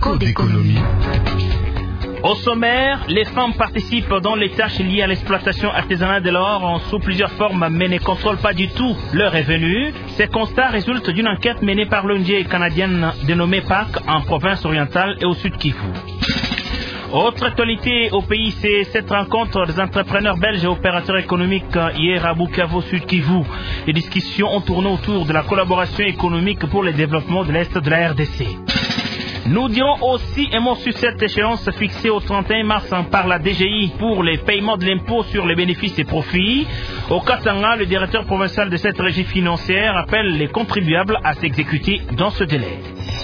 Écho d'économie. Au sommaire, les femmes participent dans les tâches liées à l'exploitation artisanale de l'or sous plusieurs formes, mais ne contrôlent pas du tout leurs revenus. Ces constats résultent d'une enquête menée par l'ONG canadienne dénommée PAC en province orientale et au sud Kivu. Autre actualité au pays, c'est cette rencontre des entrepreneurs belges et opérateurs économiques hier à Bukavu, Sud Kivu. Les discussions ont tourné autour de la collaboration économique pour le développement de l'Est de la RDC. Nous dirons aussi un mot sur cette échéance fixée au 31 mars par la DGI pour les paiements de l'impôt sur les bénéfices et profits. Au Katanga, le directeur provincial de cette régie financière appelle les contribuables à s'exécuter dans ce délai.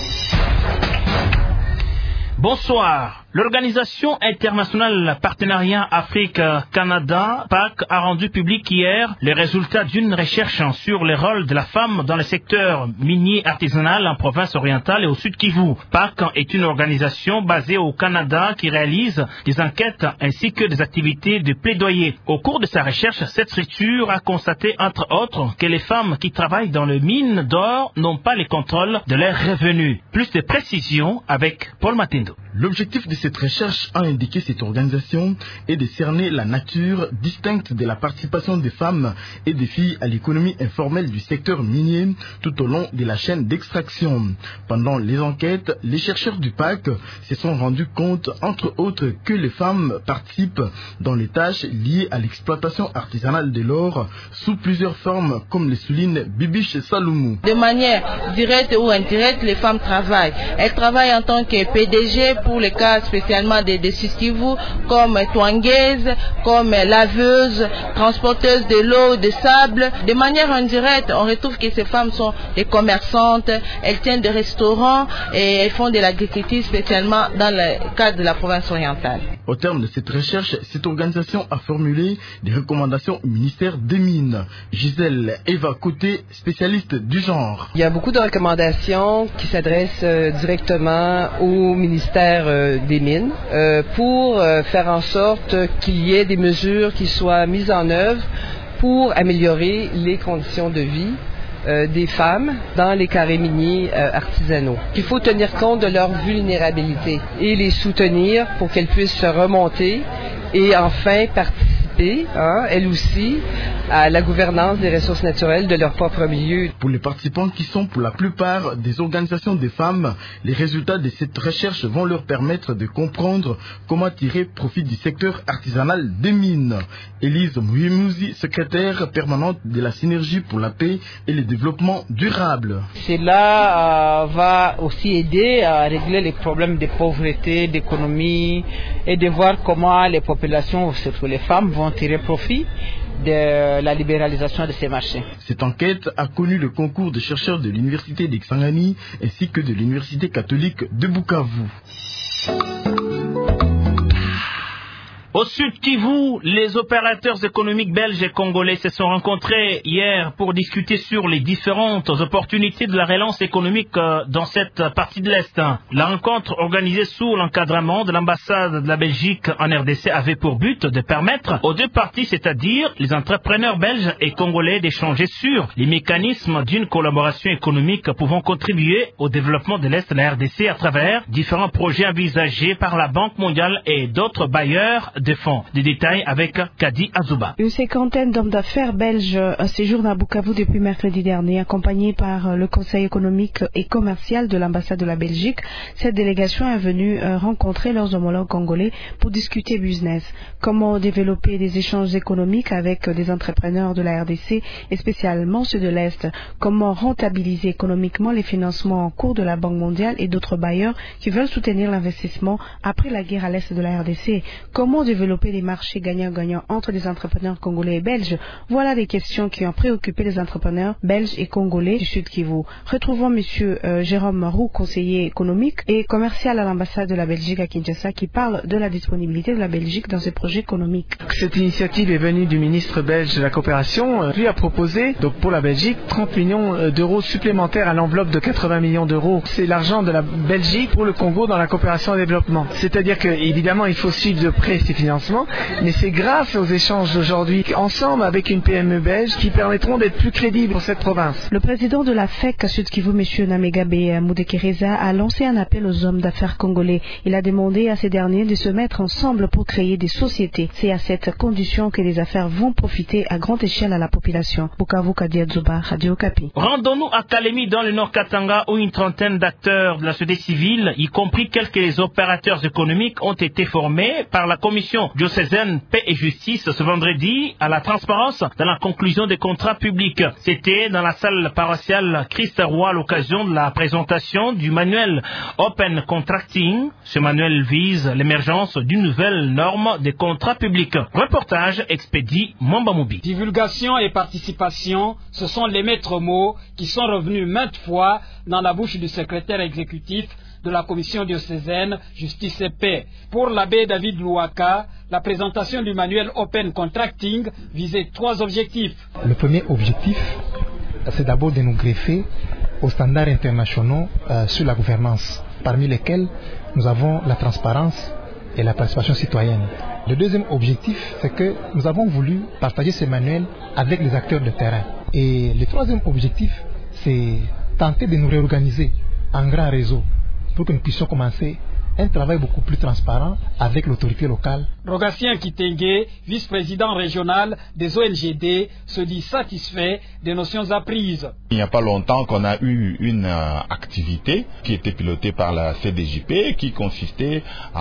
Bonsoir. L'Organisation internationale Partenariat Afrique-Canada, PAC, a rendu public hier les résultats d'une recherche sur le rôle de la femme dans le secteur minier artisanal en province orientale et au sud Kivu. PAC est une organisation basée au Canada qui réalise des enquêtes ainsi que des activités de plaidoyer. Au cours de sa recherche, cette structure a constaté entre autres que les femmes qui travaillent dans les mines d'or n'ont pas les contrôles de leurs revenus. Plus de précisions avec Paul Matendo. L'objectif de cette recherche, a indiqué cette organisation, est de cerner la nature distincte de la participation des femmes et des filles à l'économie informelle du secteur minier tout au long de la chaîne d'extraction. Pendant les enquêtes, les chercheurs du PAC se sont rendus compte, entre autres, que les femmes participent dans les tâches liées à l'exploitation artisanale de l'or sous plusieurs formes, comme le souligne Bibiche Saloumou. De manière directe ou indirecte, les femmes travaillent. Elles travaillent en tant que PDG pour les cas spécialement des Sud Kivu, comme twangeuses, comme laveuses, transporteuses de l'eau, de sable. De manière indirecte, on retrouve que ces femmes sont des commerçantes, elles tiennent des restaurants et elles font de l'agriculture spécialement dans le cadre de la province orientale. Au terme de cette recherche, cette organisation a formulé des recommandations au ministère des Mines. Gisèle Eva Côté, spécialiste du genre. Il y a beaucoup de recommandations qui s'adressent directement au ministère des Mines pour faire en sorte qu'il y ait des mesures qui soient mises en œuvre pour améliorer les conditions de vie des femmes dans les carrés miniers artisanaux. Il faut tenir compte de leur vulnérabilité et les soutenir pour qu'elles puissent se remonter et enfin participer, elles aussi, à la gouvernance des ressources naturelles de leur propre milieu. Pour les participants qui sont pour la plupart des organisations des femmes, les résultats de cette recherche vont leur permettre de comprendre comment tirer profit du secteur artisanal des mines. Élise Mouimouzi, secrétaire permanente de la Synergie pour la paix et le développement durable. Cela va aussi aider à régler les problèmes de pauvreté, d'économie et de voir comment les populations, surtout les femmes, vont tirer profit de la libéralisation de ces marchés. Cette enquête a connu le concours de chercheurs de l'Université d'Exangani ainsi que de l'Université catholique de Bukavu. Au sud Kivu, les opérateurs économiques belges et congolais se sont rencontrés hier pour discuter sur les différentes opportunités de la relance économique dans cette partie de l'Est. La rencontre organisée sous l'encadrement de l'ambassade de la Belgique en RDC avait pour but de permettre aux deux parties, c'est-à-dire les entrepreneurs belges et congolais, d'échanger sur les mécanismes d'une collaboration économique pouvant contribuer au développement de l'Est de la RDC à travers différents projets envisagés par la Banque mondiale et d'autres bailleurs de fonds. Des détails avec Kadi Azouba. Une cinquantaine d'hommes d'affaires belges séjournent à Bukavu depuis mercredi dernier, accompagnés par le Conseil économique et commercial de l'ambassade de la Belgique. Cette délégation est venue rencontrer leurs homologues congolais pour discuter business. Comment développer des échanges économiques avec des entrepreneurs de la RDC et spécialement ceux de l'Est. Comment rentabiliser économiquement les financements en cours de la Banque mondiale et d'autres bailleurs qui veulent soutenir l'investissement après la guerre à l'Est de la RDC. Comment développer des marchés gagnant-gagnant entre des entrepreneurs congolais et belges. Voilà des questions qui ont préoccupé les entrepreneurs belges et congolais du Sud Kivu. Retrouvons monsieur Jérôme Roux, conseiller économique et commercial à l'ambassade de la Belgique à Kinshasa, qui parle de la disponibilité de la Belgique dans ces projets économiques. Cette initiative est venue du ministre belge de la coopération. Lui a proposé, donc pour la Belgique, 30 millions d'euros supplémentaires à l'enveloppe de 80 millions d'euros. C'est l'argent de la Belgique pour le Congo dans la coopération et développement. C'est-à-dire que, évidemment, il faut suivre de près ces financement, mais c'est grâce aux échanges d'aujourd'hui, ensemble avec une PME belge, qui permettront d'être plus crédibles pour cette province. Le président de la FEC Sud Kivu, M. Namegabe Mudekereza, a lancé un appel aux hommes d'affaires congolais. Il a demandé à ces derniers de se mettre ensemble pour créer des sociétés. C'est à cette condition que les affaires vont profiter à grande échelle à la population. Bukavu, Kadia Dzuba, Radio Okapi. Rendons-nous à Kalemi dans le Nord Katanga où une trentaine d'acteurs de la société civile, y compris quelques opérateurs économiques, ont été formés par la commission diocésaine Paix et Justice ce vendredi à la transparence dans la conclusion des contrats publics. C'était dans la salle paroissiale Christ Roi à l'occasion de la présentation du manuel Open Contracting. Ce manuel vise l'émergence d'une nouvelle norme des contrats publics. Reportage expédie Mwamba Moubi. Divulgation et participation, ce sont les maîtres mots qui sont revenus maintes fois dans la bouche du secrétaire exécutif de la commission diocésaine Justice et Paix. Pour l'abbé David Louaka, la présentation du manuel Open Contracting visait 3 objectifs. Le premier objectif, c'est d'abord de nous greffer aux standards internationaux sur la gouvernance, parmi lesquels nous avons la transparence et la participation citoyenne. Le deuxième objectif, c'est que nous avons voulu partager ces manuels avec les acteurs de terrain. Et le troisième objectif, c'est tenter de nous réorganiser en grand réseau pour que nous puissions commencer un travail beaucoup plus transparent avec l'autorité locale. Rogatien Kitenge, vice-président régional des ONGD, se dit satisfait des notions apprises. Il n'y a pas longtemps qu'on a eu une activité qui était pilotée par la CDJP qui consistait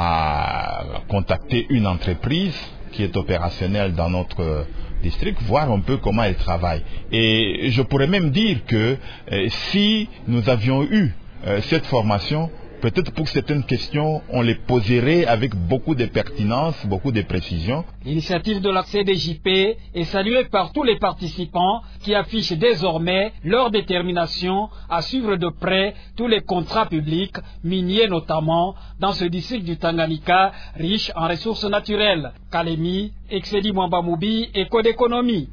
à contacter une entreprise qui est opérationnelle dans notre district, voir un peu comment elle travaille. Et je pourrais même dire que si nous avions eu cette formation, peut-être pour certaines questions, on les poserait avec beaucoup de pertinence, beaucoup de précision. L'initiative de la CDJP est saluée par tous les participants qui affichent désormais leur détermination à suivre de près tous les contrats publics, miniers notamment, dans ce district du Tanganyika, riche en ressources naturelles. Kalemi, Excedi Mwamba Moubi, Éco d'économie.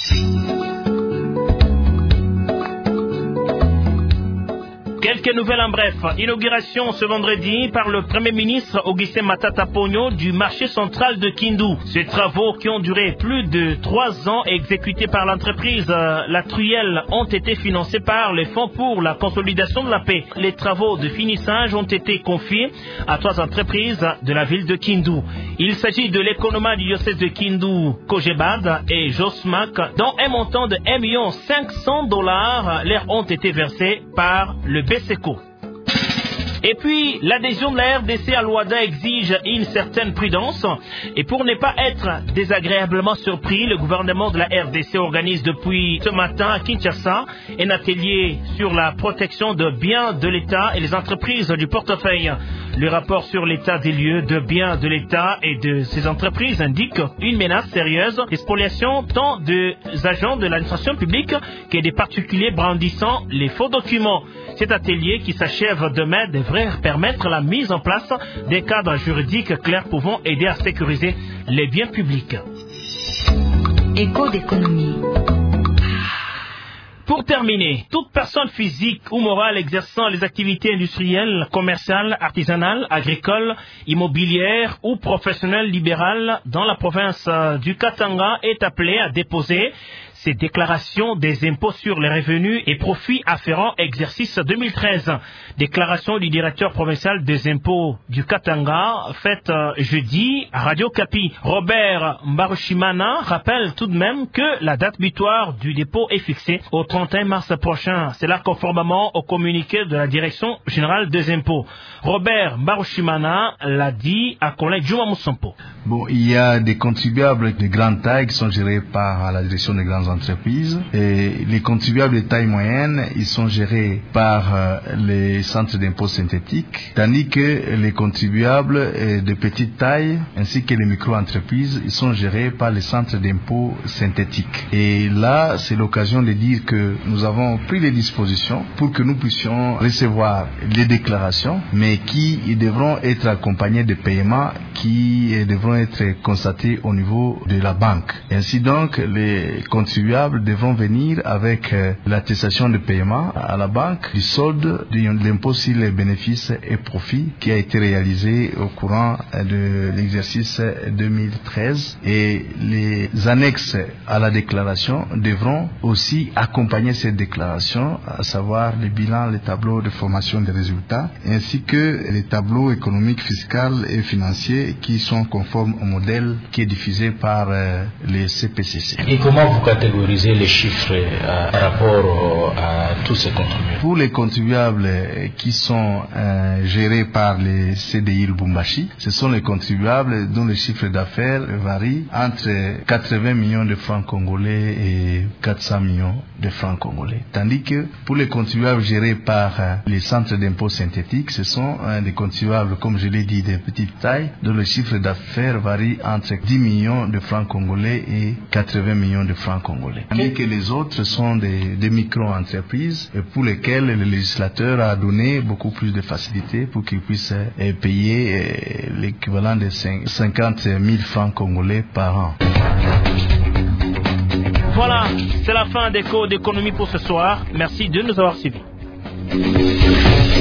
Quelques nouvelles en bref. Inauguration ce vendredi par le Premier ministre Augustin Matata Ponyo du marché central de Kindu. Ces travaux qui ont duré plus de 3 ans et exécutés par l'entreprise La Truyelle ont été financés par les fonds pour la consolidation de la paix. Les travaux de finissage ont été confiés à 3 entreprises de la ville de Kindu. Il s'agit de l'économa du diocèse de Kindu, Kojebad et Josmac, dont un montant de $1,5 million leur ont été versés par le BSECO. Et puis, l'adhésion de la RDC à l'OADA exige une certaine prudence. Et pour ne pas être désagréablement surpris, le gouvernement de la RDC organise depuis ce matin à Kinshasa un atelier sur la protection de biens de l'État et les entreprises du portefeuille. Le rapport sur l'état des lieux de biens de l'État et de ces entreprises indique une menace sérieuse d'expoliation tant des agents de l'administration publique que des particuliers brandissant les faux documents. Cet atelier qui s'achève demain devrait permettre la mise en place des cadres juridiques clairs pouvant aider à sécuriser les biens publics. Éco d'économie. Pour terminer, toute personne physique ou morale exerçant les activités industrielles, commerciales, artisanales, agricoles, immobilières ou professionnelles libérales dans la province du Katanga est appelée à déposer ces déclarations des impôts sur les revenus et profits afférents exercice 2013. Déclaration du directeur provincial des impôts du Katanga faite jeudi à Radio Kapi. Robert Mbarushimana rappelle tout de même que la date butoir du dépôt est fixée au 31 mars prochain. C'est là conformément au communiqué de la direction générale des impôts. Robert Mbarushimana l'a dit à collègue Juma Moussampo. Bon, il y a des contribuables de grande taille qui sont gérés par la direction des grandes entreprises et les contribuables de taille moyenne, ils sont gérés par les centres d'impôts synthétiques, tandis que les contribuables de petite taille ainsi que les micro-entreprises, ils sont gérés par les centres d'impôts synthétiques. Et là, c'est l'occasion de dire que nous avons pris les dispositions pour que nous puissions recevoir les déclarations, mais qui devront être accompagnées de paiements qui devront être constatés au niveau de la banque. Ainsi donc, les contribuables contribuables devront venir avec l'attestation de paiement à la banque du solde de l'impôt sur les bénéfices et profits qui a été réalisé au courant de l'exercice 2013, et les annexes à la déclaration devront aussi accompagner cette déclaration, à savoir les bilans, les tableaux de formation des résultats, ainsi que les tableaux économiques, fiscaux et financiers qui sont conformes au modèle qui est diffusé par les CPCC. Et comment vous catégorisez les chiffres par rapport à tous ces contribuables? Pour les contribuables qui sont gérés par les CDI Lubumbashi, ce sont les contribuables dont le chiffre d'affaires varie entre 80 millions de francs congolais et 400 millions de francs congolais. Tandis que pour les contribuables gérés par les centres d'impôts synthétiques, ce sont des contribuables, comme je l'ai dit, de petite taille, dont le chiffre d'affaires varie entre 10 millions de francs congolais et 80 millions de francs congolais. Tandis que les autres sont des micro-entreprises pour lesquelles le législateur a donné beaucoup plus de facilité pour qu'ils puissent payer l'équivalent de 50 000 francs congolais par an. Voilà, c'est la fin d'Écho d'économie pour ce soir. Merci de nous avoir suivis.